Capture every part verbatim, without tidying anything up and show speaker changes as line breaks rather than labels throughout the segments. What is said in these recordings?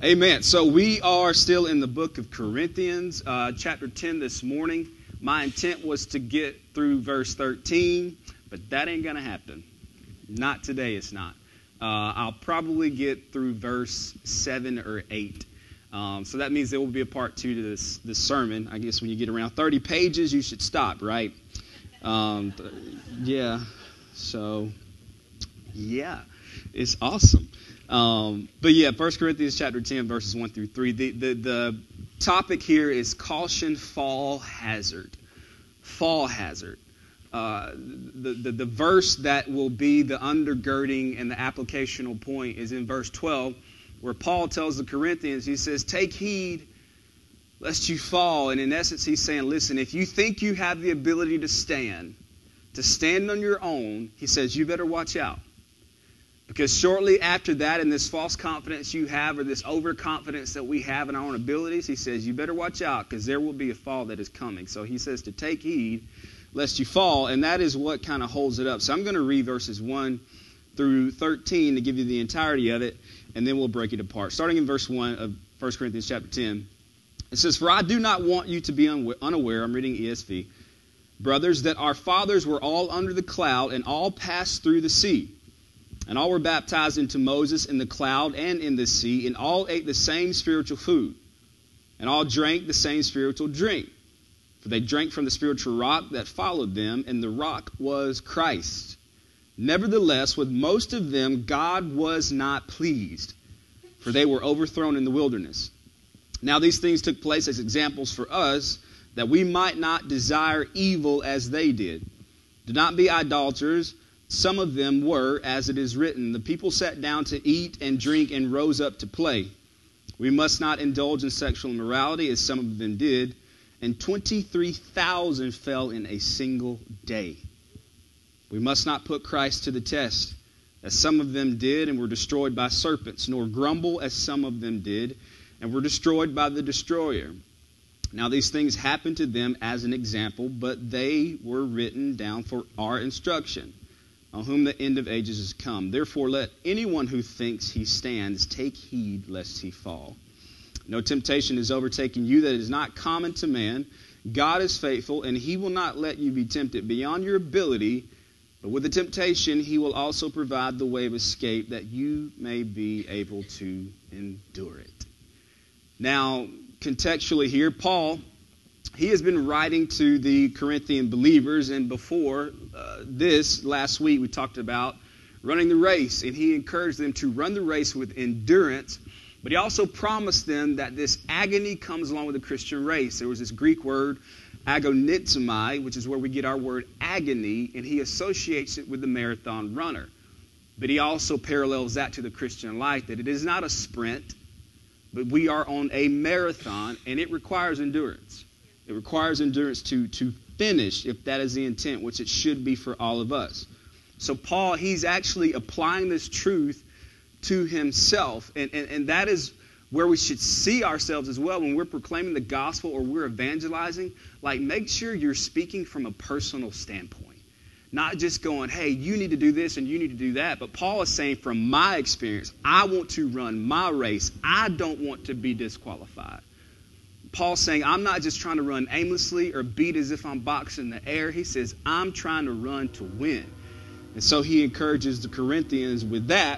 Amen. So we are still in the book of Corinthians, uh, chapter ten this morning. My intent was to get through verse thirteen, but that ain't going to happen. Not today, it's not. Uh, I'll probably get through verse seven or eight. Um, so that means there will be a part two to this, this sermon. I guess when you get around thirty pages, you should stop, right? Um, yeah. So, yeah. It's awesome. Um, but yeah, First Corinthians chapter ten, verses one through three. The, the, the topic here is caution, fall hazard. Fall hazard. Uh, the, the, the verse that will be the undergirding and the applicational point is in verse twelve, where Paul tells the Corinthians, he says, take heed lest you fall. And in essence, he's saying, listen, if you think you have the ability to stand, to stand on your own, he says, you better watch out. Because shortly after that, in this false confidence you have, or this overconfidence that we have in our own abilities, he says, you better watch out, because there will be a fall that is coming. So he says to take heed lest you fall, and that is what kind of holds it up. So I'm going to read verses one through thirteen to give you the entirety of it, and then we'll break it apart. Starting in verse one of First Corinthians chapter ten, it says, for I do not want you to be unaware, I'm reading E S V, brothers, that our fathers were all under the cloud, and all passed through the sea. And all were baptized into Moses in the cloud and in the sea, and all ate the same spiritual food, and all drank the same spiritual drink. For they drank from the spiritual rock that followed them, and the rock was Christ. Nevertheless, with most of them God was not pleased, for they were overthrown in the wilderness. Now these things took place as examples for us, that we might not desire evil as they did. Do not be idolaters. Some of them were, as it is written, the people sat down to eat and drink and rose up to play. We must not indulge in sexual immorality, as some of them did, and twenty-three thousand fell in a single day. We must not put Christ to the test, as some of them did and were destroyed by serpents, nor grumble as some of them did and were destroyed by the destroyer. Now these things happened to them as an example, but they were written down for our instruction, on whom the end of ages is come. Therefore let anyone who thinks he stands take heed lest he fall. No temptation is overtaking you that is not common to man. God is faithful, and he will not let you be tempted beyond your ability, but with the temptation he will also provide the way of escape, that you may be able to endure it. Now, contextually here, Paul, he has been writing to the Corinthian believers, and before uh, this, last week, we talked about running the race, and he encouraged them to run the race with endurance, but he also promised them that this agony comes along with the Christian race. There was this Greek word, agonizomai, which is where we get our word agony, and he associates it with the marathon runner. But he also parallels that to the Christian life, that it is not a sprint, but we are on a marathon, and it requires endurance. It requires endurance to, to finish, if that is the intent, which it should be for all of us. So Paul, he's actually applying this truth to himself. And, and, and that is where we should see ourselves as well when we're proclaiming the gospel or we're evangelizing. Like, make sure you're speaking from a personal standpoint. Not just going, hey, you need to do this and you need to do that. But Paul is saying, from my experience, I want to run my race. I don't want to be disqualified. Paul's saying, I'm not just trying to run aimlessly or beat as if I'm boxing in the air. He says, I'm trying to run to win. And so he encourages the Corinthians with that,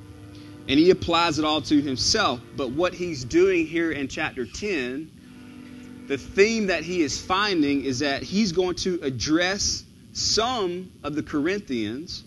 and he applies it all to himself. But what he's doing here in chapter ten, the theme that he is finding is that he's going to address some of the Corinthians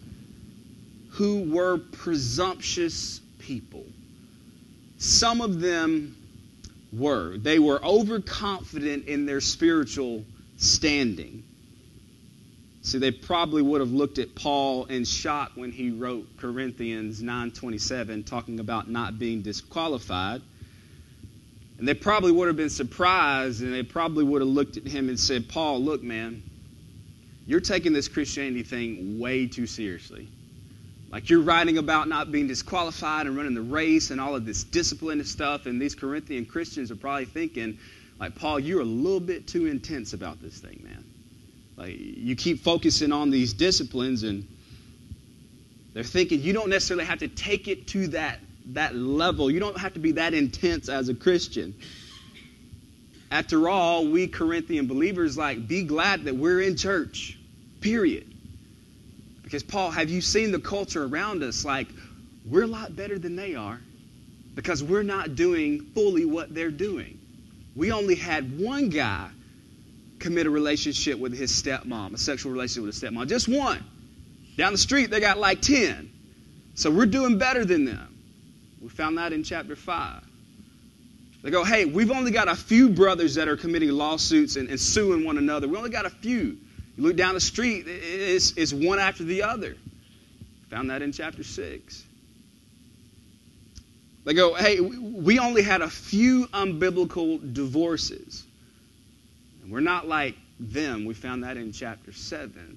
who were presumptuous people. Some of them were. They were overconfident in their spiritual standing. See, they probably would have looked at Paul in shock when he wrote Corinthians nine twenty-seven, talking about not being disqualified. And they probably would have been surprised, and they probably would have looked at him and said, Paul, look, man, you're taking this Christianity thing way too seriously. Like, you're writing about not being disqualified and running the race and all of this discipline and stuff. And these Corinthian Christians are probably thinking, like, Paul, you're a little bit too intense about this thing, man. Like, you keep focusing on these disciplines, and they're thinking you don't necessarily have to take it to that that level. You don't have to be that intense as a Christian. After all, we Corinthian believers, like, be glad that we're in church, period. Because, Paul, have you seen the culture around us? Like, we're a lot better than they are because we're not doing fully what they're doing. We only had one guy commit a relationship with his stepmom, a sexual relationship with his stepmom. Just one. Down the street, they got like ten. So we're doing better than them. We found that in chapter five. They go, hey, we've only got a few brothers that are committing lawsuits and, and suing one another. We only got a few. You look down the street, it's, it's one after the other. Found that in chapter six. They go, hey, we only had a few unbiblical divorces. And we're not like them. We found that in chapter seven.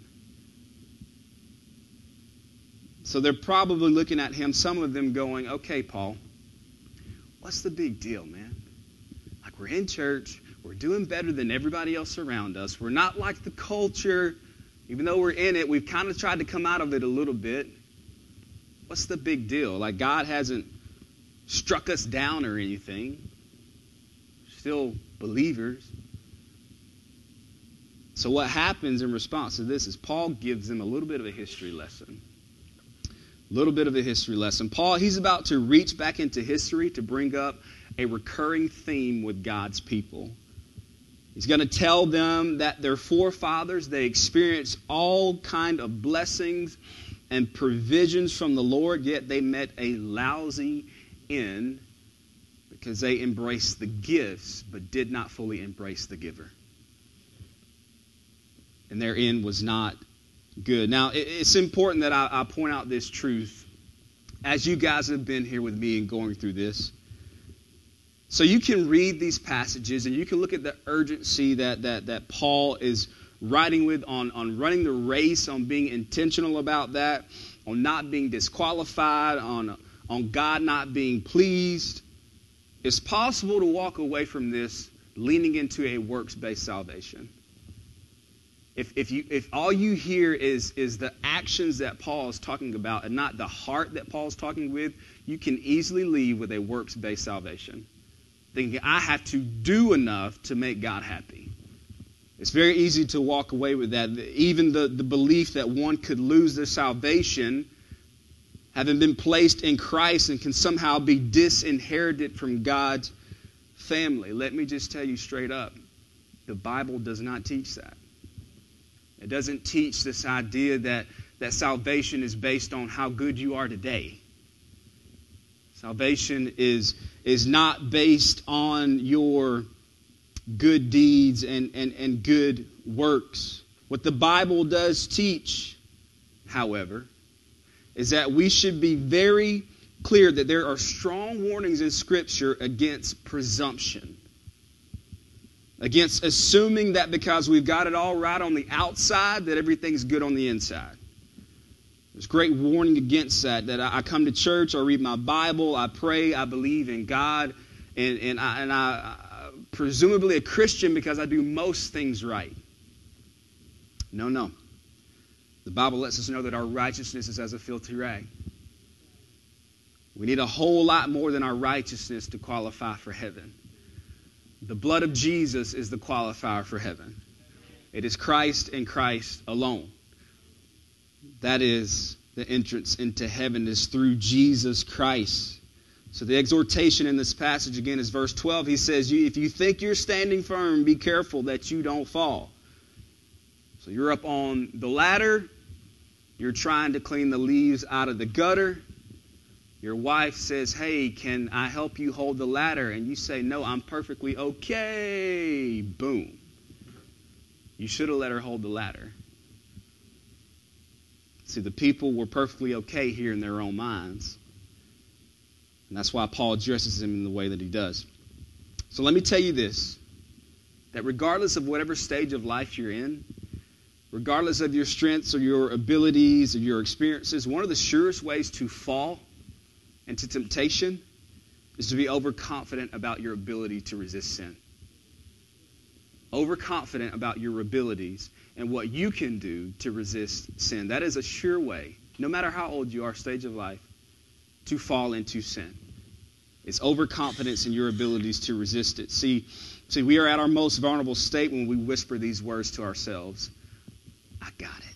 So they're probably looking at him, some of them going, okay, Paul, what's the big deal, man? Like, we're in church. We're doing better than everybody else around us. We're not like the culture. Even though we're in it, we've kind of tried to come out of it a little bit. What's the big deal? Like, God hasn't struck us down or anything. Still believers. So what happens in response to this is Paul gives them a little bit of a history lesson. A little bit of a history lesson. Paul, he's about to reach back into history to bring up a recurring theme with God's people. He's going to tell them that their forefathers, they experienced all kind of blessings and provisions from the Lord, yet they met a lousy end because they embraced the gifts but did not fully embrace the giver. And their end was not good. Now, it's important that I, I point out this truth as you guys have been here with me and going through this. So you can read these passages and you can look at the urgency that that, that Paul is writing with on, on running the race, on being intentional about that, on not being disqualified, on, on God not being pleased. It's possible to walk away from this leaning into a works-based salvation. If if you if all you hear is is the actions that Paul is talking about and not the heart that Paul's talking with, you can easily leave with a works-based salvation, thinking I have to do enough to make God happy. It's very easy to walk away with that. Even the, the belief that one could lose their salvation, having been placed in Christ, and can somehow be disinherited from God's family. Let me just tell you straight up, the Bible does not teach that. It doesn't teach this idea that, that salvation is based on how good you are today. Salvation is, is not based on your good deeds and, and, and good works. What the Bible does teach, however, is that we should be very clear that there are strong warnings in Scripture against presumption. Against assuming that because we've got it all right on the outside, that everything's good on the inside. There's great warning against that, that I come to church, I read my Bible, I pray, I believe in God, and, and, I, and I, I presumably a Christian because I do most things right. No, no. The Bible lets us know that our righteousness is as a filthy rag. We need a whole lot more than our righteousness to qualify for heaven. The blood of Jesus is the qualifier for heaven. It is Christ and Christ alone. That is the entrance into heaven, is through Jesus Christ. So the exhortation in this passage again is verse twelve. He says, if you think you're standing firm, be careful that you don't fall. So you're up on the ladder. You're trying to clean the leaves out of the gutter. Your wife says, hey, can I help you hold the ladder? And you say, no, I'm perfectly okay. Boom. You should have let her hold the ladder. See, the people were perfectly okay here in their own minds. And that's why Paul addresses them in the way that he does. So let me tell you this, that regardless of whatever stage of life you're in, regardless of your strengths or your abilities or your experiences, one of the surest ways to fall into temptation is to be overconfident about your ability to resist sin. Overconfident about your abilities and what you can do to resist sin. That is a sure way, no matter how old you are, stage of life, to fall into sin. It's overconfidence in your abilities to resist it. See, see, we are at our most vulnerable state when we whisper these words to ourselves. I got it.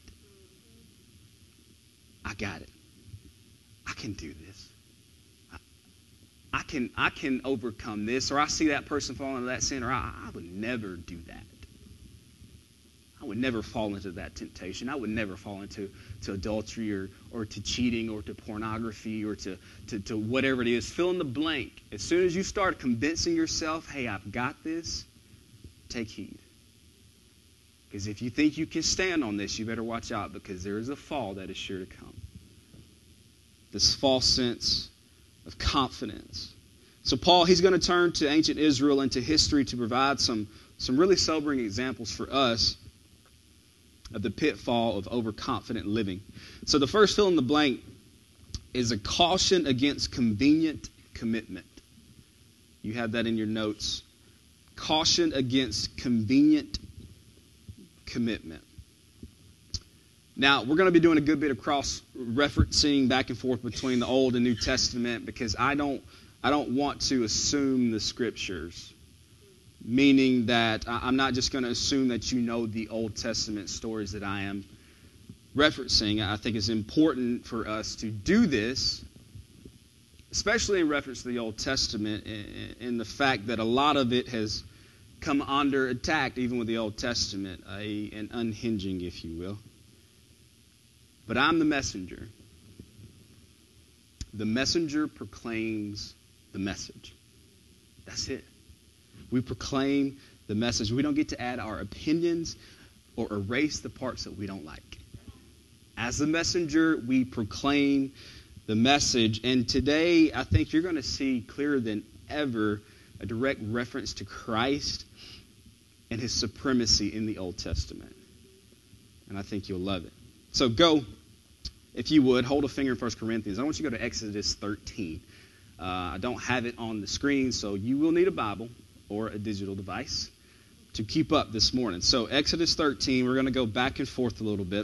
I got it. I can do this. I, I can I can overcome this. Or I see that person fall into that sin, or I, I would never do that. I would never fall into that temptation. I would never fall into to adultery or, or to cheating or to pornography or to, to, to whatever it is. Fill in the blank. As soon as you start convincing yourself, hey, I've got this, take heed. Because if you think you can stand on this, you better watch out, because there is a fall that is sure to come. This false sense of confidence. So Paul, he's going to turn to ancient Israel and to history to provide some, some really sobering examples for us of the pitfall of overconfident living. So the first fill in the blank is a caution against convenient commitment. You have that in your notes. Caution against convenient commitment. Now, we're going to be doing a good bit of cross-referencing back and forth between the Old and New Testament, because I don't, I don't want to assume the Scriptures. Meaning that I'm not just going to assume that you know the Old Testament stories that I am referencing. I think it's important for us to do this, especially in reference to the Old Testament, in the fact that a lot of it has come under attack, even with the Old Testament, a, an unhinging, if you will. But I'm the messenger. The messenger proclaims the message. That's it. We proclaim the message. We don't get to add our opinions or erase the parts that we don't like. As the messenger, we proclaim the message. And today, I think you're going to see clearer than ever a direct reference to Christ and his supremacy in the Old Testament. And I think you'll love it. So go, if you would, hold a finger in First Corinthians. I want you to go to Exodus thirteen. Uh, I don't have it on the screen, so you will need a Bible or a digital device to keep up this morning. So Exodus thirteen, we're going to go back and forth a little bit.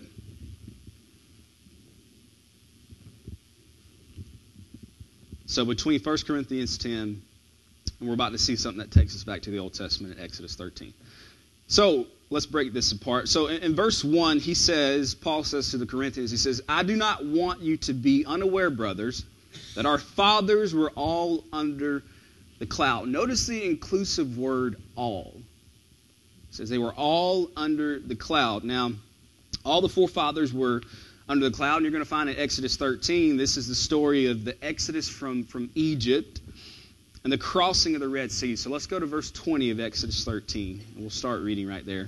So between First Corinthians ten, and we're about to see something that takes us back to the Old Testament in Exodus thirteen. So let's break this apart. So in, in verse one, he says, Paul says to the Corinthians, he says, I do not want you to be unaware, brothers, that our fathers were all under the cloud. Notice the inclusive word all. It says they were all under the cloud. Now, all the forefathers were under the cloud. And you're going to find in Exodus thirteen, this is the story of the Exodus from, from Egypt and the crossing of the Red Sea. So let's go to verse twenty of Exodus thirteen. And we'll start reading right there.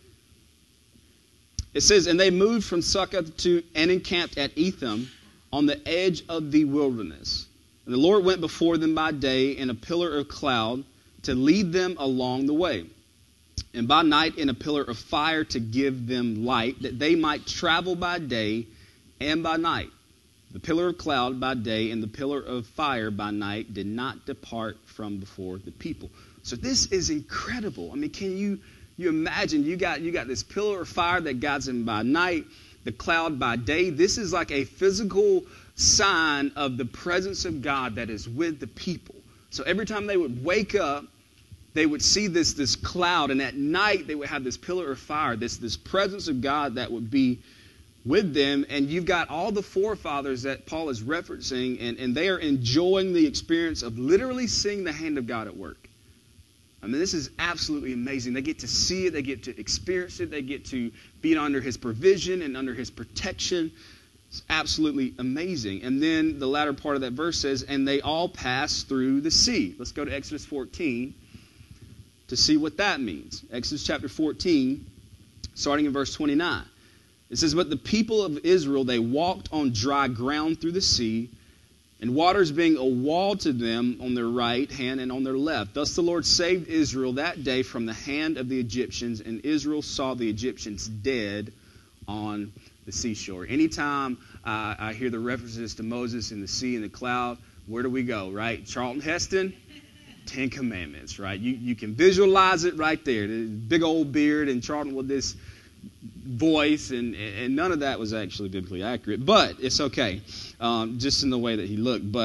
It says, and they moved from Succoth to and encamped at Etham on the edge of the wilderness. And the Lord went before them by day in a pillar of cloud to lead them along the way, and by night in a pillar of fire to give them light, that they might travel by day and by night. The pillar of cloud by day and the pillar of fire by night did not depart from before the people. So this is incredible. I mean, can you you imagine you got you got this pillar of fire that guides them by night, the cloud by day. This is like a physical sign of the presence of God that is with the people. So every time they would wake up, they would see this, this cloud, and at night they would have this pillar of fire, this, this presence of God that would be with them. And you've got all the forefathers that Paul is referencing, and, and they are enjoying the experience of literally seeing the hand of God at work. I mean, this is absolutely amazing. They get to see it, they get to experience it, they get to be under his provision and under his protection. It's absolutely amazing. And then the latter part of that verse says, and they all passed through the sea. Let's go to Exodus fourteen to see what that means. Exodus chapter fourteen, starting in verse twenty-nine. It says, but the people of Israel, they walked on dry ground through the sea, and waters being a wall to them on their right hand and on their left. Thus the Lord saved Israel that day from the hand of the Egyptians, and Israel saw the Egyptians dead on the seashore. Anytime uh, I hear the references to Moses in the sea and the cloud, where do we go, right? Charlton Heston, Ten Commandments, right? You you can visualize it right there. The big old beard and Charlton with this voice, and, and none of that was actually biblically accurate, but it's okay, um, just in the way that he looked. But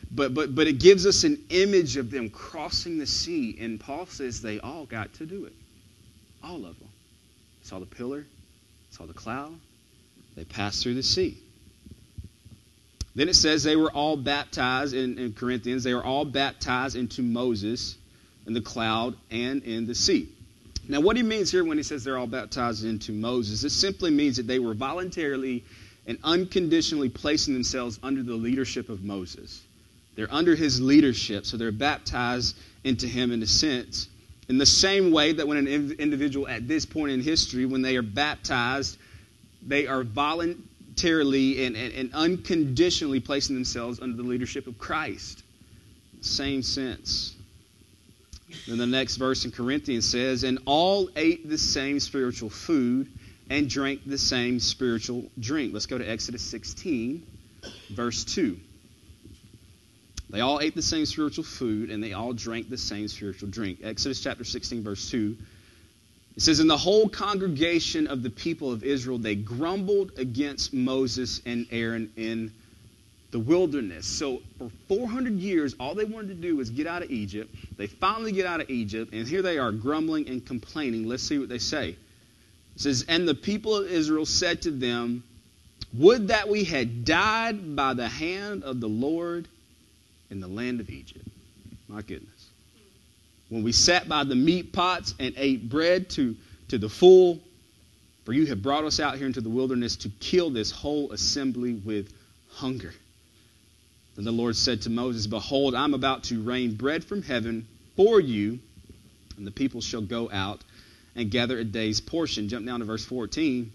But but but it gives us an image of them crossing the sea. And Paul says they all got to do it. All of them. Saw the pillar, saw the cloud. They passed through the sea. Then it says they were all baptized in, in Corinthians. They were all baptized into Moses in the cloud and in the sea. Now, what he means here when he says they're all baptized into Moses, it simply means that they were voluntarily and unconditionally placing themselves under the leadership of Moses. They're under his leadership, so they're baptized into him in a sense. In the same way that when an individual at this point in history, when they are baptized, they are voluntarily and, and, and unconditionally placing themselves under the leadership of Christ. Same sense. Then the next verse in Corinthians says, and all ate the same spiritual food and drank the same spiritual drink. Let's go to Exodus sixteen, verse two. They all ate the same spiritual food and they all drank the same spiritual drink. Exodus chapter sixteen, verse two. It says, in the whole congregation of the people of Israel, they grumbled against Moses and Aaron in the wilderness. So for four hundred years, all they wanted to do was get out of Egypt. They finally get out of Egypt, and here they are grumbling and complaining. Let's see what they say. It says, and the people of Israel said to them, would that we had died by the hand of the Lord in the land of Egypt. My goodness. When we sat by the meat pots and ate bread to, to the full, for you have brought us out here into the wilderness to kill this whole assembly with hunger. Then the Lord said to Moses, behold, I'm about to rain bread from heaven for you, and the people shall go out and gather a day's portion. Jump down to verse fourteen.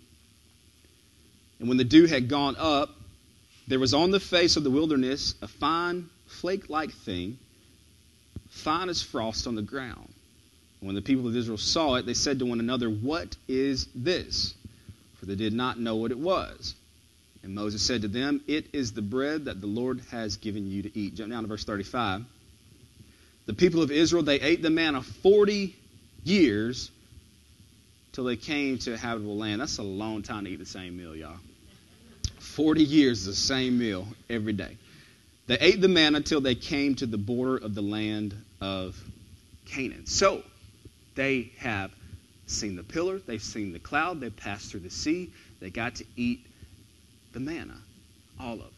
And when the dew had gone up, there was on the face of the wilderness a fine flake-like thing, fine as frost on the ground. And when the people of Israel saw it, they said to one another, what is this? For they did not know what it was. And Moses said to them, it is the bread that the Lord has given you to eat. Jump down to verse thirty-five. The people of Israel, they ate the manna forty years till they came to a habitable land. That's a long time to eat the same meal, y'all. forty years, the same meal every day. They ate the manna until they came to the border of the land of Canaan. So, they have seen the pillar, they've seen the cloud, they've passed through the sea, they got to eat the manna, all of them.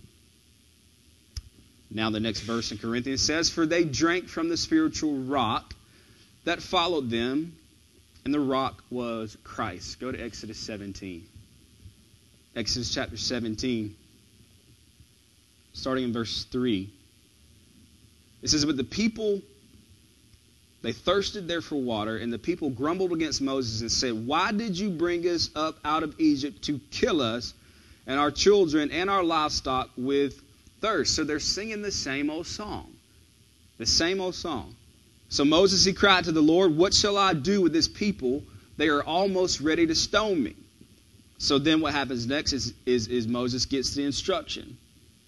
Now the next verse in Corinthians says, for they drank from the spiritual rock that followed them, and the rock was Christ. Go to Exodus seventeen. Exodus chapter seventeen, starting in verse three. It says, but the people, they thirsted there for water, and the people grumbled against Moses and said, why did you bring us up out of Egypt to kill us and our children and our livestock with thirst? So they're singing the same old song. The same old song. So Moses, he cried to the Lord, what shall I do with this people? They are almost ready to stone me. So then what happens next is, is, is Moses gets the instruction.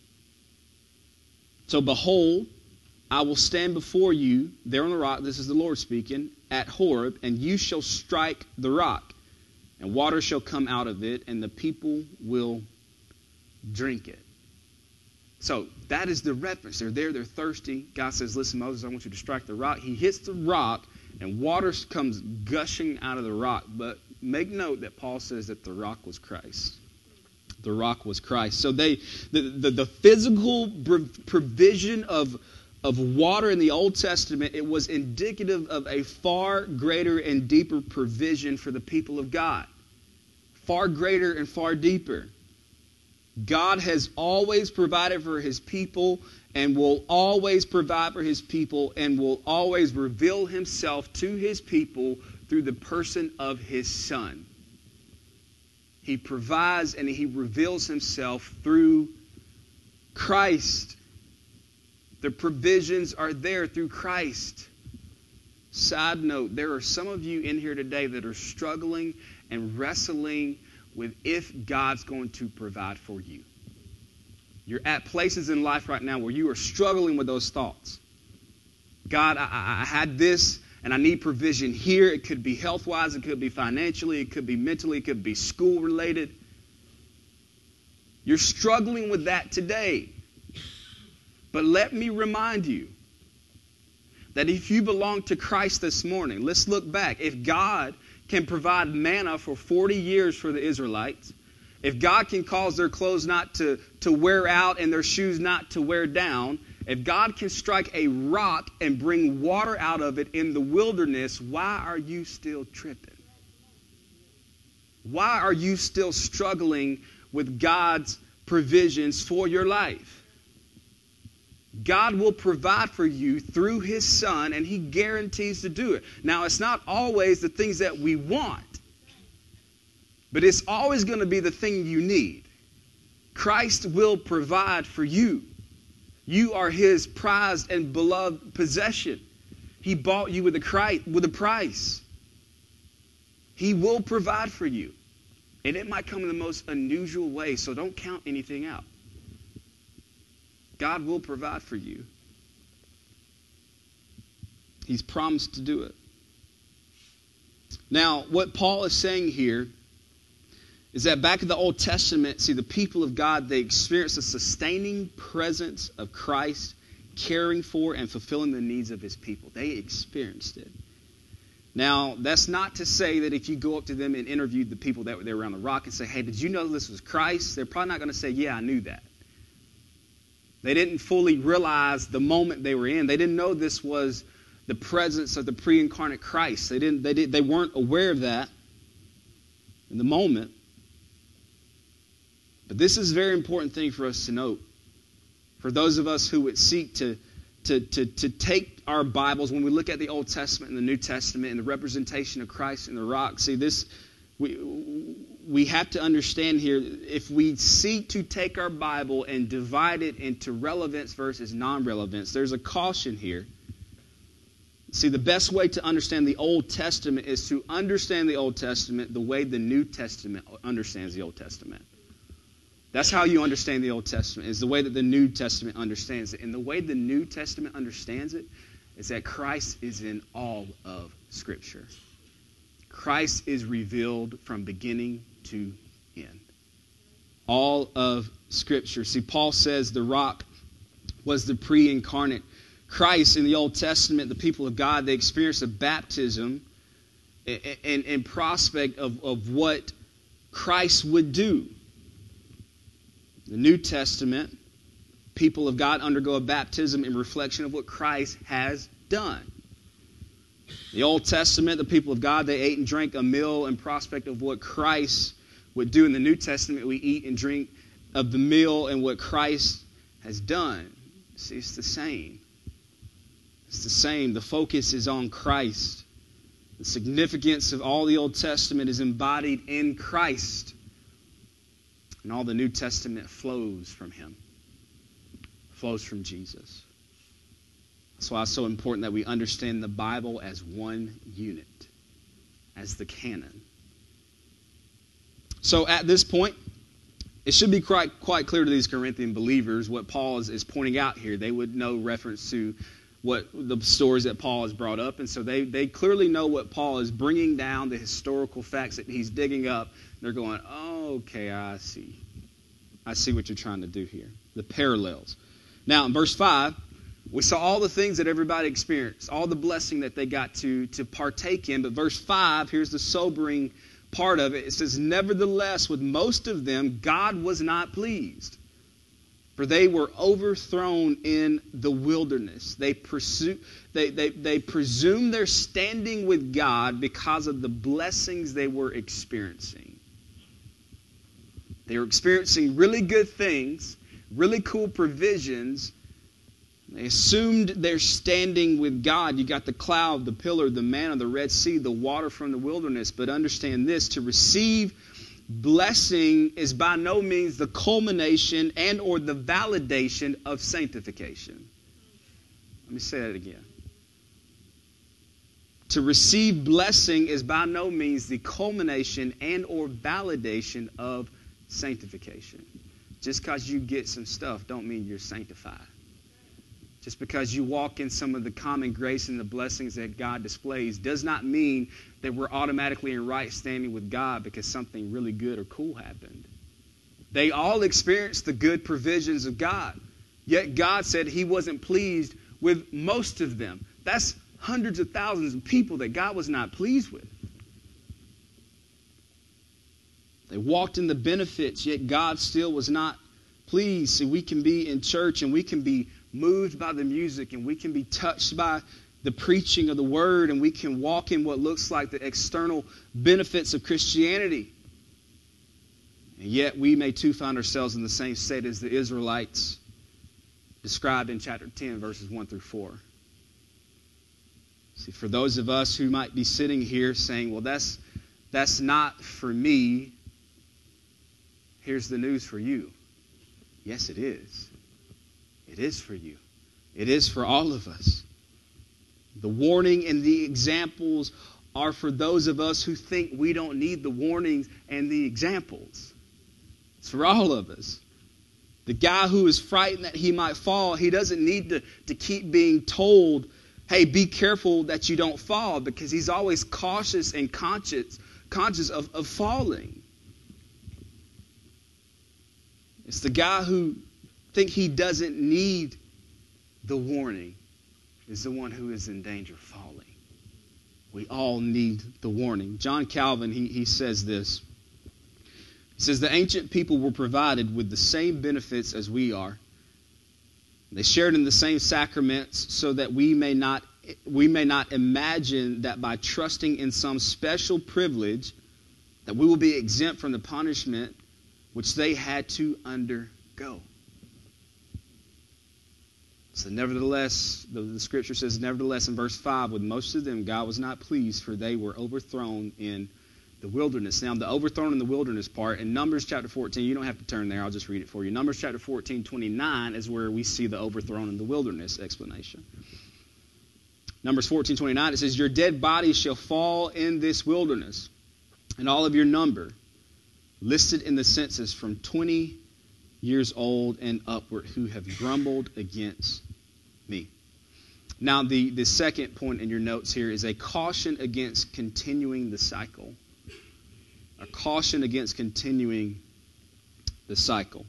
So behold, I will stand before you there on the rock, this is the Lord speaking, at Horeb, and you shall strike the rock, and water shall come out of it, and the people will drink it. So that is the reference. They're there, they're thirsty. God says, listen, Moses, I want you to strike the rock. He hits the rock, and water comes gushing out of the rock. But make note that Paul says that the rock was Christ. The rock was Christ. So they, the, the, the physical provision of, of water in the Old Testament, it was indicative of a far greater and deeper provision for the people of God. Far greater and far deeper. God has always provided for his people and will always provide for his people and will always reveal himself to his people through the person of his Son. He provides and he reveals himself through Christ. The provisions are there through Christ. Side note, there are some of you in here today that are struggling and wrestling with if God's going to provide for you. You're at places in life right now where you are struggling with those thoughts. God, I, I had this and I need provision here. It could be health-wise, it could be financially, it could be mentally, it could be school-related. You're struggling with that today. But let me remind you that if you belong to Christ this morning, let's look back. If God can provide manna for forty years for the Israelites, if God can cause their clothes not to, to wear out and their shoes not to wear down, if God can strike a rock and bring water out of it in the wilderness, why are you still tripping? Why are you still struggling with God's provisions for your life? God will provide for you through His Son, and He guarantees to do it. Now, it's not always the things that we want, but it's always going to be the thing you need. Christ will provide for you. You are His prized and beloved possession. He bought you with a, with a price. He will provide for you. And it might come in the most unusual way, so don't count anything out. God will provide for you. He's promised to do it. Now, what Paul is saying here is that back in the Old Testament, see, the people of God, they experienced a sustaining presence of Christ caring for and fulfilling the needs of His people. They experienced it. Now, that's not to say that if you go up to them and interview the people that were there around the rock and say, hey, did you know this was Christ? They're probably not going to say, yeah, I knew that. They didn't fully realize the moment they were in. They didn't know this was the presence of the pre-incarnate Christ. They didn't. They did. They weren't aware of that in the moment. But this is a very important thing for us to note. For those of us who would seek to, to, to, to take our Bibles, when we look at the Old Testament and the New Testament and the representation of Christ in the rock, see this, we we have to understand here, if we seek to take our Bible and divide it into relevance versus non-relevance, there's a caution here. See, the best way to understand the Old Testament is to understand the Old Testament the way the New Testament understands the Old Testament. That's how you understand the Old Testament, is the way that the New Testament understands it. And the way the New Testament understands it is that Christ is in all of Scripture. Christ is revealed from beginning to end. All of Scripture. See, Paul says the rock was the pre-incarnate Christ. In the Old Testament, the people of God, they experienced a baptism and, and prospect of, of what Christ would do. The New Testament, people of God undergo a baptism in reflection of what Christ has done. The Old Testament, the people of God, they ate and drank a meal in prospect of what Christ would do. In the New Testament, we eat and drink of the meal and what Christ has done. See, it's the same. It's the same. The focus is on Christ. The significance of all the Old Testament is embodied in Christ. And all the New Testament flows from Him. Flows from Jesus. That's why it's so important that we understand the Bible as one unit, as the canon. So at this point, it should be quite, quite clear to these Corinthian believers what Paul is, is pointing out here. They would know reference to what the stories that Paul has brought up. And so they, they clearly know what Paul is bringing down, the historical facts that he's digging up. They're going, oh, okay, I see. I see what you're trying to do here. The parallels. Now, in verse five, we saw all the things that everybody experienced, all the blessing that they got to, to partake in. But verse five, here's the sobering part of it. It says, nevertheless, with most of them, God was not pleased. For they were overthrown in the wilderness. They, pursue, they, they, they presumed their standing with God because of the blessings they were experiencing. They were experiencing really good things, really cool provisions. They assumed their standing with God. You got the cloud, the pillar, the manna, the Red Sea, the water from the wilderness. But understand this, to receive blessing is by no means the culmination and or the validation of sanctification. Let me say that again. To receive blessing is by no means the culmination and or validation of sanctification. Just because you get some stuff don't mean you're sanctified. Just because you walk in some of the common grace and the blessings that God displays does not mean that we're automatically in right standing with God because something really good or cool happened. They all experienced the good provisions of God. Yet God said he wasn't pleased with most of them. That's hundreds of thousands of people that God was not pleased with. They walked in the benefits, yet God still was not pleased. See, we can be in church and we can be moved by the music and we can be touched by the preaching of the word and we can walk in what looks like the external benefits of Christianity. And yet we may too find ourselves in the same state as the Israelites described in chapter ten, verses one through four. See, for those of us who might be sitting here saying, well, that's, that's not for me, here's the news for you. Yes, it is. It is for you. It is for all of us. The warning and the examples are for those of us who think we don't need the warnings and the examples. It's for all of us. The guy who is frightened that he might fall, he doesn't need to, to keep being told, hey, be careful that you don't fall, because he's always cautious and conscious, conscious of, of falling. It's the guy who thinks he doesn't need the warning is the one who is in danger of falling. We all need the warning. John Calvin, he, he says this. He says, the ancient people were provided with the same benefits as we are. They shared in the same sacraments so that we may not, we may not imagine that by trusting in some special privilege that we will be exempt from the punishment which they had to undergo. So nevertheless, the, the scripture says, nevertheless in verse five, with most of them God was not pleased, for they were overthrown in the wilderness. Now, the overthrown in the wilderness part, in Numbers chapter fourteen, you don't have to turn there, I'll just read it for you. Numbers chapter fourteen, twenty-nine is where we see the overthrown in the wilderness explanation. Numbers fourteen, twenty-nine, it says, your dead bodies shall fall in this wilderness, and all of your number, listed in the census from twenty years old and upward, who have grumbled against me. Now, the, the second point in your notes here is a caution against continuing the cycle. A caution against continuing the cycle.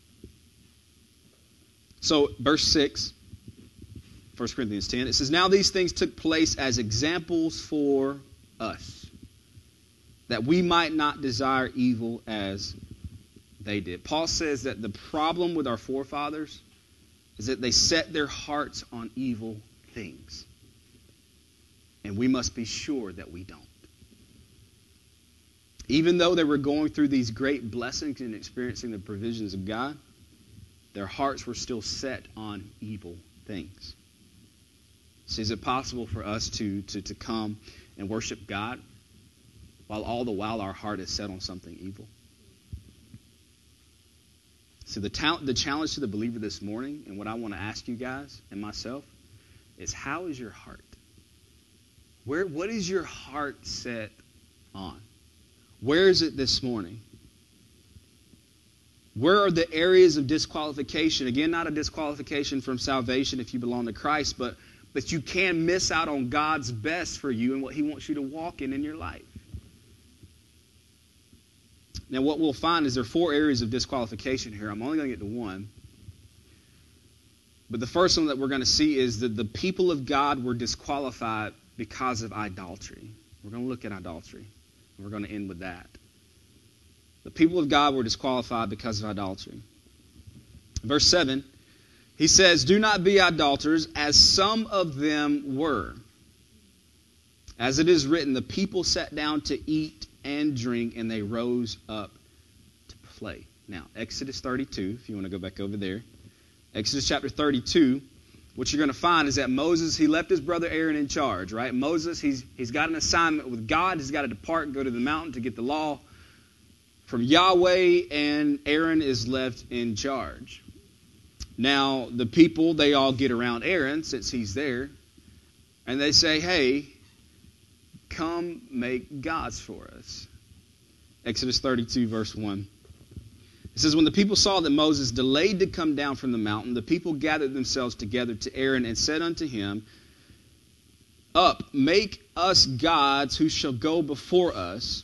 So, verse six, First Corinthians ten, it says, now these things took place as examples for us, that we might not desire evil as they did. Paul says that the problem with our forefathers is that they set their hearts on evil things. And we must be sure that we don't. Even though they were going through these great blessings and experiencing the provisions of God, their hearts were still set on evil things. So is it possible for us to, to, to come and worship God while all the while our heart is set on something evil? So the, ta- the challenge to the believer this morning, and what I want to ask you guys and myself, is how is your heart? Where, what is your heart set on? Where is it this morning? Where are the areas of disqualification? Again, not a disqualification from salvation if you belong to Christ, but, but you can miss out on God's best for you and what He wants you to walk in in your life. Now, what we'll find is there are four areas of disqualification here. I'm only going to get to one. But the first one that we're going to see is that the people of God were disqualified because of idolatry. We're going to look at idolatry. And we're going to end with that. The people of God were disqualified because of idolatry. Verse seven, he says, do not be idolaters, as some of them were. As it is written, the people sat down to eat and drink, and they rose up to play. Now, Exodus thirty-two, if you want to go back over there. Exodus chapter thirty-two, what you're going to find is that Moses, he left his brother Aaron in charge, right? Moses, he's he's got an assignment with God. He's got to depart and go to the mountain to get the law from Yahweh, and Aaron is left in charge. Now, the people, they all get around Aaron since he's there, and they say, hey, come make gods for us. Exodus thirty-two, verse one. It says, when the people saw that Moses delayed to come down from the mountain, the people gathered themselves together to Aaron and said unto him, up, make us gods who shall go before us.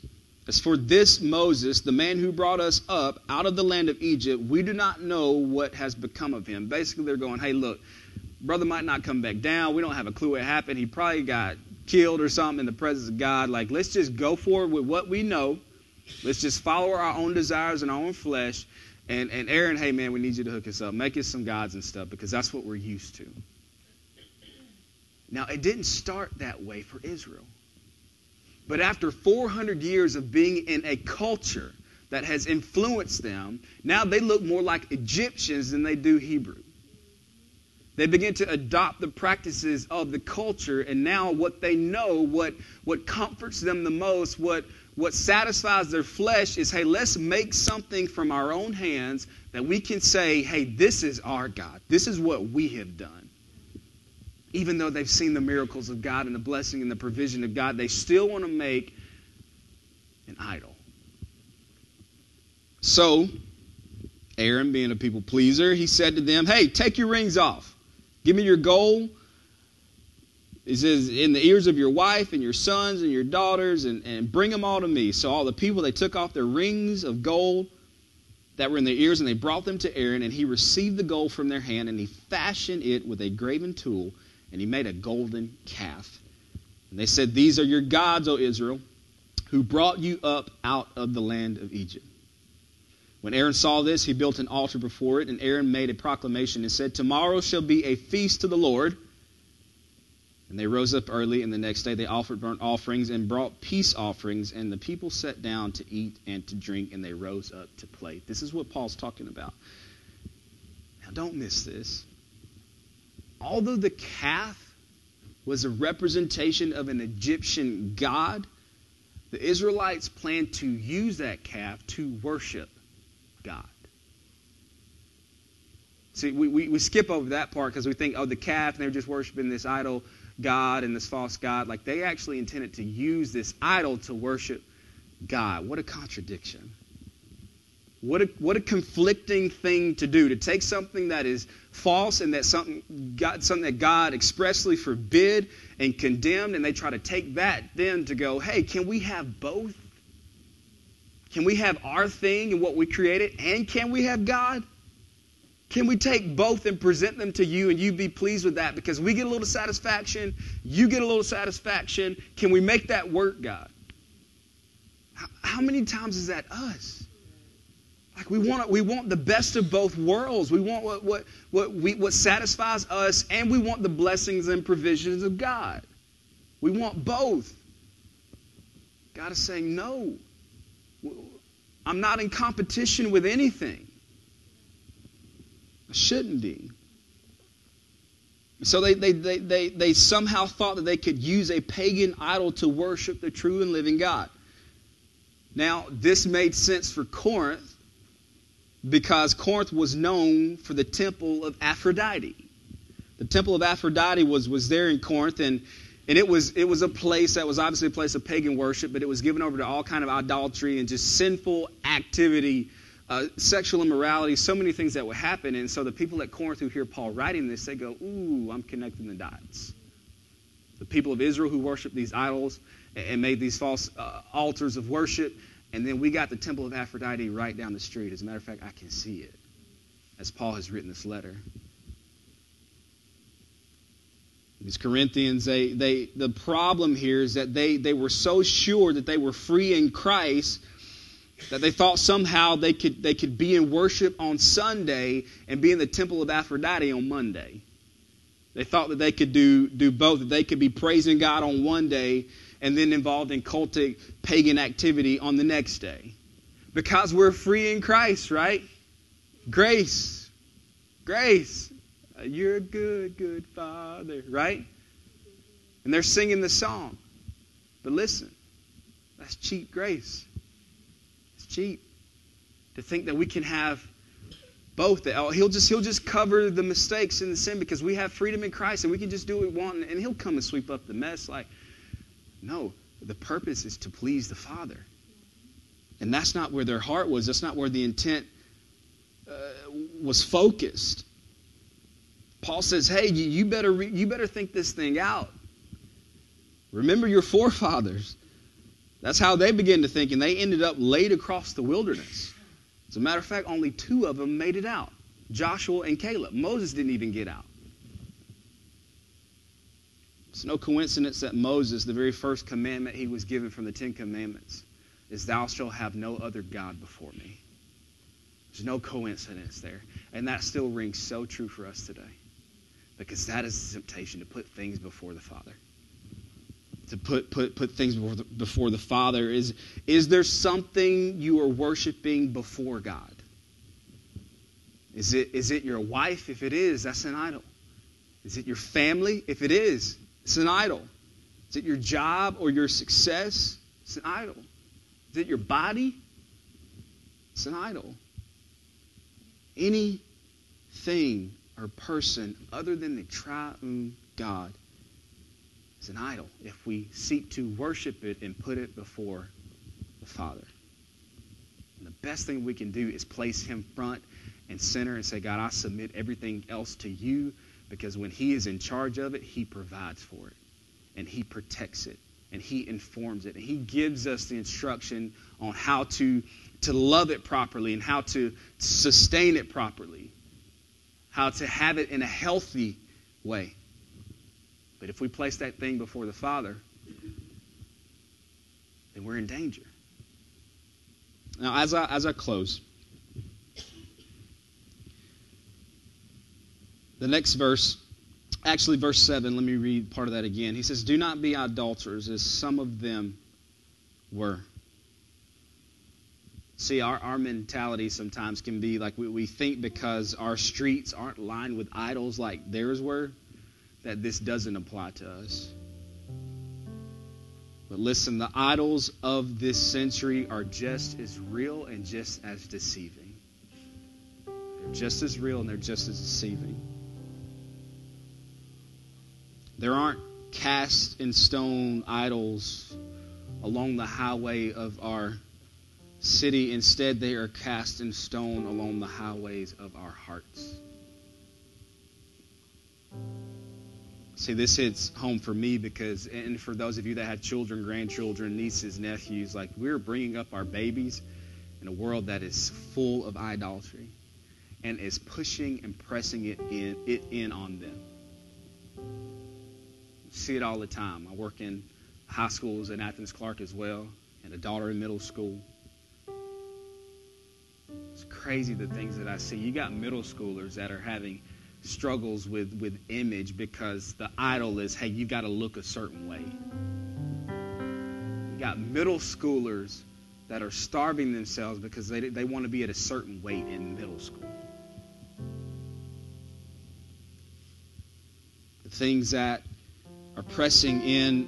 As for this Moses, the man who brought us up out of the land of Egypt, we do not know what has become of him. Basically, they're going, hey, look, brother might not come back down. We don't have a clue what happened. He probably got killed or something in the presence of God. Like, let's just go forward with what we know. Let's just follow our own desires and our own flesh. And, and Aaron, hey, man, we need you to hook us up. Make us some gods and stuff because that's what we're used to. Now, it didn't start that way for Israel. But after four hundred years of being in a culture that has influenced them, now they look more like Egyptians than they do Hebrew. They begin to adopt the practices of the culture, and now what they know, what, what comforts them the most, what, what satisfies their flesh is, hey, let's make something from our own hands that we can say, hey, this is our God. This is what we have done. Even though they've seen the miracles of God and the blessing and the provision of God, they still want to make an idol. So, Aaron, being a people pleaser, he said to them, hey, take your rings off. Give me your gold. He says, in the ears of your wife and your sons and your daughters, and, and bring them all to me. So all the people, they took off their rings of gold that were in their ears, and they brought them to Aaron, and he received the gold from their hand, and he fashioned it with a graven tool, and he made a golden calf. And they said, these are your gods, O Israel, who brought you up out of the land of Egypt. When Aaron saw this, he built an altar before it, and Aaron made a proclamation and said, tomorrow shall be a feast to the Lord. And they rose up early, and the next day they offered burnt offerings and brought peace offerings, and the people sat down to eat and to drink, and they rose up to play. This is what Paul's talking about. Now, don't miss this. Although the calf was a representation of an Egyptian god, the Israelites planned to use that calf to worship God. See, we, we, we skip over that part because we think, oh, the calf, and they were just worshiping this idol god and this false god. Like, they actually intended to use this idol to worship God. What a contradiction. What a, what a conflicting thing to do, to take something that is false and that something God, something that God expressly forbid and condemned, and they try to take that then to go, hey, can we have both? Can we have our thing and what we created, and can we have God? Can we take both and present them to you and you be pleased with that? Because we get a little satisfaction, you get a little satisfaction. Can we make that work, God? How, how many times is that us? Like we want we want the best of both worlds. We want what what what we what satisfies us, and we want the blessings and provisions of God. We want both. God is saying, no. I'm not in competition with anything. I shouldn't be. So they, they, they, they, they somehow thought that they could use a pagan idol to worship the true and living God. Now, this made sense for Corinth because Corinth was known for the temple of Aphrodite. The temple of Aphrodite was, was there in Corinth, and, and it was it was a place that was obviously a place of pagan worship, but it was given over to all kind of idolatry and just sinful activity, uh, sexual immorality, so many things that would happen. And so the people at Corinth who hear Paul writing this, they go, ooh, I'm connecting the dots. The people of Israel who worshiped these idols and, and made these false uh, altars of worship. And then we got the temple of Aphrodite right down the street. As a matter of fact, I can see it as Paul has written this letter. These Corinthians, they, they, the problem here is that they, they were so sure that they were free in Christ that they thought somehow they could, they could be in worship on Sunday and be in the temple of Aphrodite on Monday. They thought that they could do, do both, that they could be praising God on one day and then involved in cultic pagan activity on the next day. Because we're free in Christ, right? Grace. Grace. You're a good, good Father, right? And they're singing the song. But listen, that's cheap grace. It's cheap. To think that we can have both. That oh, he'll just he'll just cover the mistakes and the sin because we have freedom in Christ and we can just do what we want and he'll come and sweep up the mess. Like, no, the purpose is to please the Father. And that's not where their heart was. That's not where the intent uh, was focused. Paul says, hey, you, you better re- you better think this thing out. Remember your forefathers. That's how they began to think, and they ended up laid across the wilderness. As a matter of fact, only two of them made it out, Joshua and Caleb. Moses didn't even get out. It's no coincidence that Moses, the very first commandment he was given from the Ten Commandments, is thou shalt have no other God before me. There's no coincidence there. And that still rings so true for us today. Because that is the temptation, to put things before the Father. To put put put things before the, before the Father. Is, is there something you are worshiping before God? Is it, is it your wife? If it is, that's an idol. Is it your family? If it is, it's an idol. Is it your job or your success? It's an idol. Is it your body? It's an idol. Anything or person other than the triune God is an idol if we seek to worship it and put it before the Father. And the best thing we can do is place Him front and center and say, God, I submit everything else to you, because when He is in charge of it, He provides for it, and He protects it, and He informs it, and He gives us the instruction on how to, to love it properly and how to sustain it properly, how to have it in a healthy way. But if we place that thing before the Father, then we're in danger. Now, as I, as I close, the next verse, actually verse seven, let me read part of that again. He says, do not be idolaters, as some of them were. See, our, our mentality sometimes can be like we, we think because our streets aren't lined with idols like theirs were, that this doesn't apply to us. But listen, the idols of this century are just as real and just as deceiving. They're just as real and they're just as deceiving. There aren't cast in stone idols along the highway of our city. Instead, they are cast in stone along the highways of our hearts. See, this hits home for me because, and for those of you that have children, grandchildren, nieces, nephews, like we're bringing up our babies in a world that is full of idolatry and is pushing and pressing it in, it in on them. See it all the time. I work in high schools in Athens Clark as well, and a daughter in middle school. It's crazy the things that I see. You got middle schoolers that are having struggles with, with image because the idol is, hey, you've got to look a certain way. You got middle schoolers that are starving themselves because they, they want to be at a certain weight in middle school. The things that are pressing in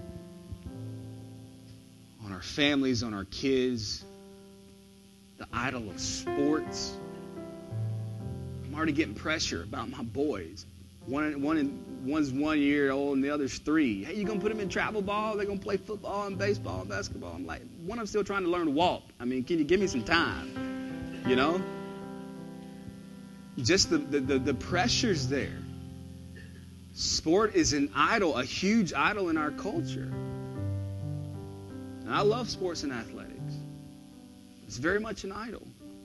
on our families, on our kids, the idol of sports. I'm already getting pressure about my boys. One, one, one's one year old and the other's three. Hey, you gonna put them in travel ball? They're gonna play football and baseball and basketball. I'm like, one of them's still trying to learn to walk. I mean, can you give me some time? You know, just the the the, the pressure's there. Sport is an idol, a huge idol in our culture. And I love sports and athletics. It's very much an idol.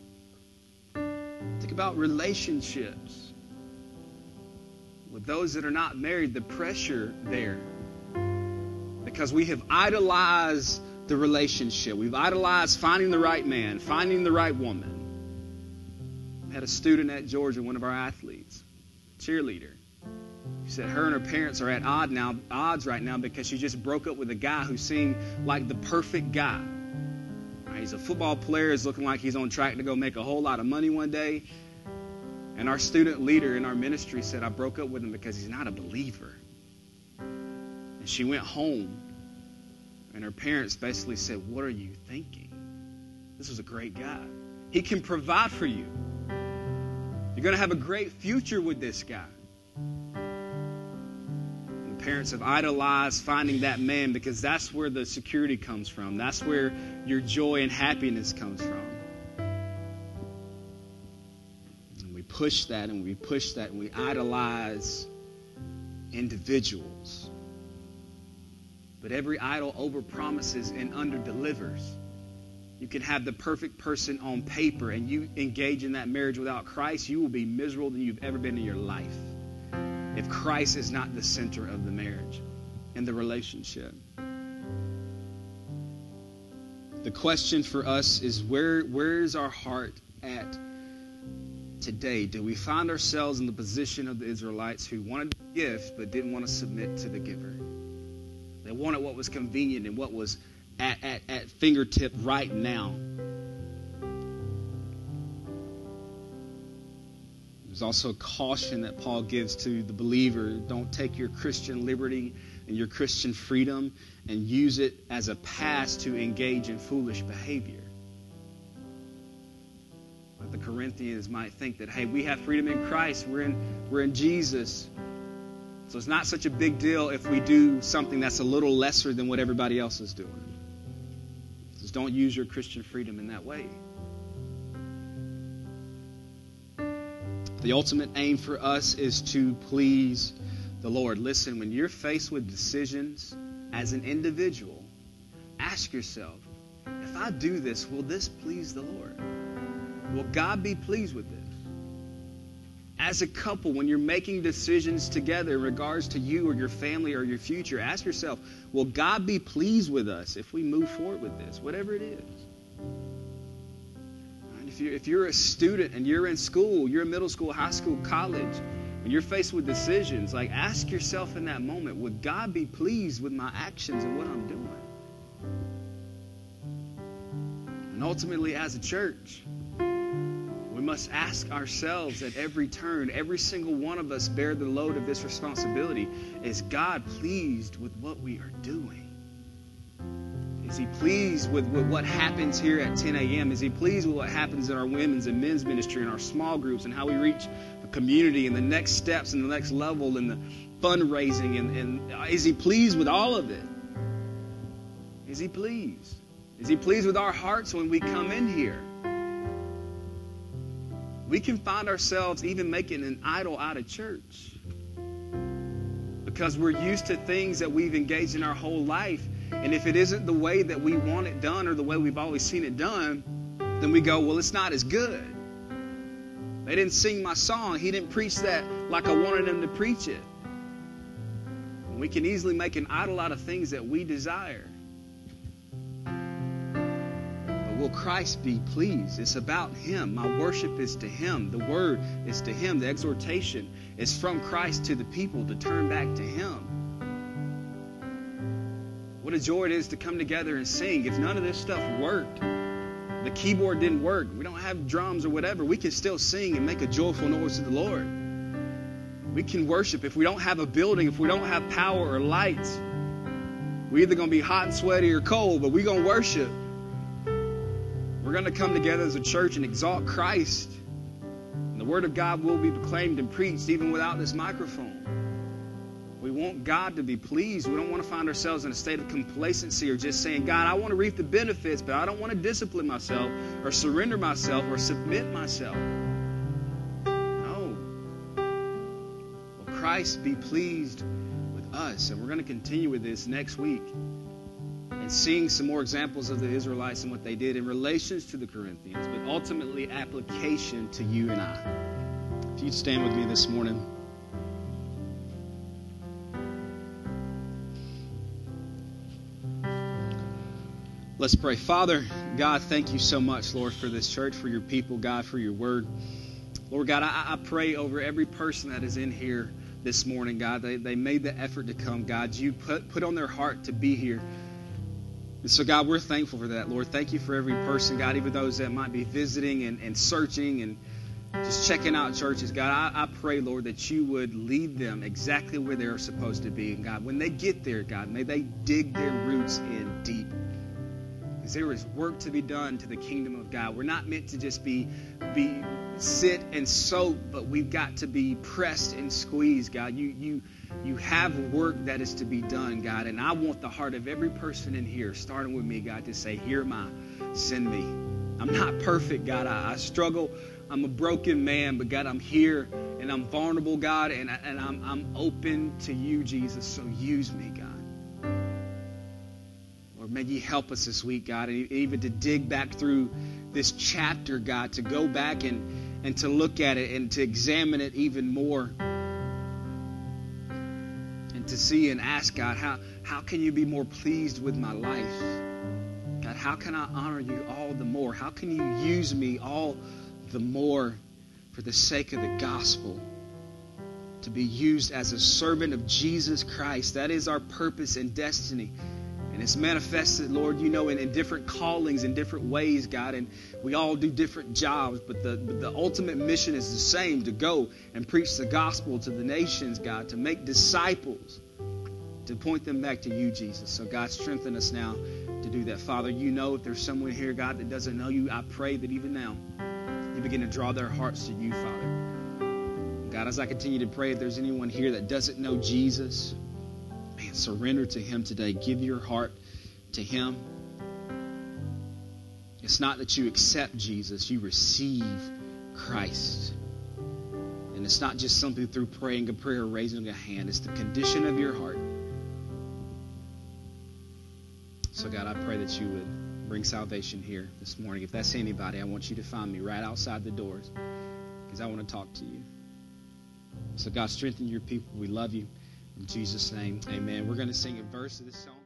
Think about relationships. With those that are not married, the pressure there. Because we have idolized the relationship. We've idolized finding the right man, finding the right woman. I had a student at Georgia, one of our athletes, cheerleader. She said her and her parents are at odd now, odds right now because she just broke up with a guy who seemed like the perfect guy. He's a football player. He's looking like he's on track to go make a whole lot of money one day. And our student leader in our ministry said, I broke up with him because he's not a believer. And she went home. And her parents basically said, what are you thinking? This was a great guy. He can provide for you. You're going to have a great future with this guy. Parents have idolized finding that man because that's where the security comes from. That's where your joy and happiness comes from. And we push that and we push that and we idolize individuals. But every idol overpromises and underdelivers. You can have the perfect person on paper, and you engage in that marriage without Christ, you will be miserable than you've ever been in your life if Christ is not the center of the marriage and the relationship. The question for us is, where where is our heart at today? Do we find ourselves in the position of the Israelites who wanted the gift but didn't want to submit to the giver? They wanted what was convenient and what was at, at, at fingertip right now. There's also a caution that Paul gives to the believer. Don't take your Christian liberty and your Christian freedom and use it as a pass to engage in foolish behavior. But the Corinthians might think that, hey, we have freedom in Christ. We're in, we're in Jesus. So it's not such a big deal if we do something that's a little lesser than what everybody else is doing. Just don't use your Christian freedom in that way. The ultimate aim for us is to please the Lord. Listen, when you're faced with decisions as an individual, ask yourself, if I do this, will this please the Lord? Will God be pleased with this? As a couple, when you're making decisions together in regards to you or your family or your future, ask yourself, will God be pleased with us if we move forward with this, whatever it is? And if you're, if you're a student and you're in school, you're in middle school, high school, college, when you're faced with decisions, like ask yourself in that moment, would God be pleased with my actions and what I'm doing? And ultimately, as a church, we must ask ourselves at every turn, every single one of us bear the load of this responsibility. Is God pleased with what we are doing? Is He pleased with, with what happens here at ten a.m.? Is He pleased with what happens in our women's and men's ministry and our small groups and how we reach the community and the next steps and the next level and the fundraising? And, and is He pleased with all of it? Is He pleased? Is He pleased with our hearts when we come in here? We can find ourselves even making an idol out of church because we're used to things that we've engaged in our whole life. And if it isn't the way that we want it done or the way we've always seen it done, then we go, well, it's not as good. They didn't sing my song. He didn't preach that like I wanted him to preach it. And we can easily make an idol out of things that we desire. Will Christ be pleased? It's about Him. My worship is to Him. The word is to Him. The exhortation is from Christ to the people to turn back to Him. What a joy it is to come together and sing. If none of this stuff worked, the keyboard didn't work, we don't have drums or whatever, we can still sing and make a joyful noise to the Lord. We can worship. If we don't have a building, if we don't have power or lights, we're either going to be hot and sweaty or cold, but we're going to worship. We're going to come together as a church and exalt Christ. And the Word of God will be proclaimed and preached even without this microphone. We want God to be pleased. We don't want to find ourselves in a state of complacency or just saying, God, I want to reap the benefits, but I don't want to discipline myself or surrender myself or submit myself. No. Will Christ be pleased with us? And we're going to continue with this next week. And seeing some more examples of the Israelites and what they did in relations to the Corinthians, but ultimately application to you and I. If you'd stand with me this morning. Let's pray. Father, God, thank you so much, Lord, for this church, for your people, God, for your word. Lord God, I, I pray over every person that is in here this morning, God. They, they made the effort to come, God. You put, put on their heart to be here. And so, God, we're thankful for that, Lord. Thank you for every person, God, even those that might be visiting and, and searching and just checking out churches. God, I, I pray, Lord, that you would lead them exactly where they're supposed to be. And, God, when they get there, God, may they dig their roots in deep. Because there is work to be done to the kingdom of God. We're not meant to just be, be sit and soak, but we've got to be pressed and squeezed, God. You, you, you have work that is to be done, God. And I want the heart of every person in here, starting with me, God, to say, here am I, send me. I'm not perfect, God. I, I struggle. I'm a broken man, but God, I'm here and I'm vulnerable, God, and, I, and I'm, I'm open to you, Jesus. So use me, God. Lord, may you help us this week, God, and even to dig back through this chapter, God, to go back and, and to look at it and to examine it even more. And to see and ask, God, how, how can you be more pleased with my life? God, how can I honor you all the more? How can you use me all the more for the sake of the gospel? To be used as a servant of Jesus Christ. That is our purpose and destiny. And it's manifested, Lord, you know, in, in different callings, in different ways, God. And we all do different jobs. But the, but the ultimate mission is the same, to go and preach the gospel to the nations, God. To make disciples. To point them back to you, Jesus. So, God, strengthen us now to do that. Father, you know if there's someone here, God, that doesn't know you, I pray that even now you begin to draw their hearts to you, Father. God, as I continue to pray, if there's anyone here that doesn't know Jesus, man, surrender to him today. Give your heart to him. It's not that you accept Jesus, you receive Christ. And it's not just something through praying a prayer or raising a hand. It's the condition of your heart. So God, I pray that you would bring salvation here this morning. If that's anybody, I want you to find me right outside the doors, because I want to talk to you. So God, strengthen your people. We love you. In Jesus' name, amen. We're going to sing a verse of this song.